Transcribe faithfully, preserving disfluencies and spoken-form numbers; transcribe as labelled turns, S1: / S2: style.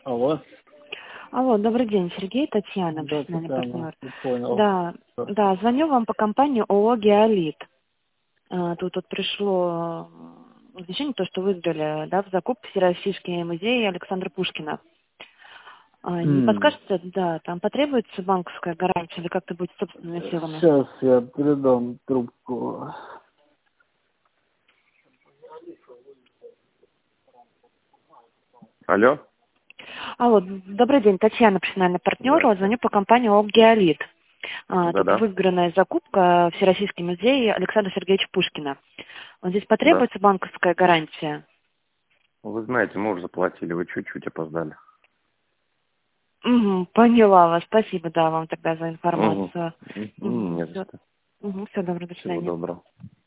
S1: Алло.
S2: Алло, добрый день, Сергей, Татьяна,
S1: Да,
S2: профессиональный
S1: Татьяна,
S2: партнер.
S1: понял.
S2: Да, да, звоню вам по компании ООО «Геолит». А, Тут вот пришло э, извещение, то, что выиграли, да, в закупке Всероссийский музей Александра Пушкина. А, Не
S1: М,
S2: подскажете, да, там потребуется банковская гарантия или как-то будет собственными силами?
S1: Сейчас я передам трубку.
S3: Алло?
S2: Алло, добрый день, Татьяна, профессиональный партнер.
S3: Да.
S2: Вот звоню по компании ООО «Геолит». А, Тут
S3: Да-да.
S2: выигранная закупка Всероссийский музей Александра Сергеевича Пушкина. Вот здесь
S3: Да.
S2: потребуется банковская гарантия?
S3: Вы знаете, мы уже заплатили, вы чуть-чуть опоздали.
S2: Угу, поняла вас. Спасибо, да, вам тогда за
S3: Угу.
S2: информацию.
S3: Не
S2: Угу,
S3: за
S2: все,
S3: что.
S2: угу, все добро, до
S3: Всего
S2: свидания.
S3: доброго.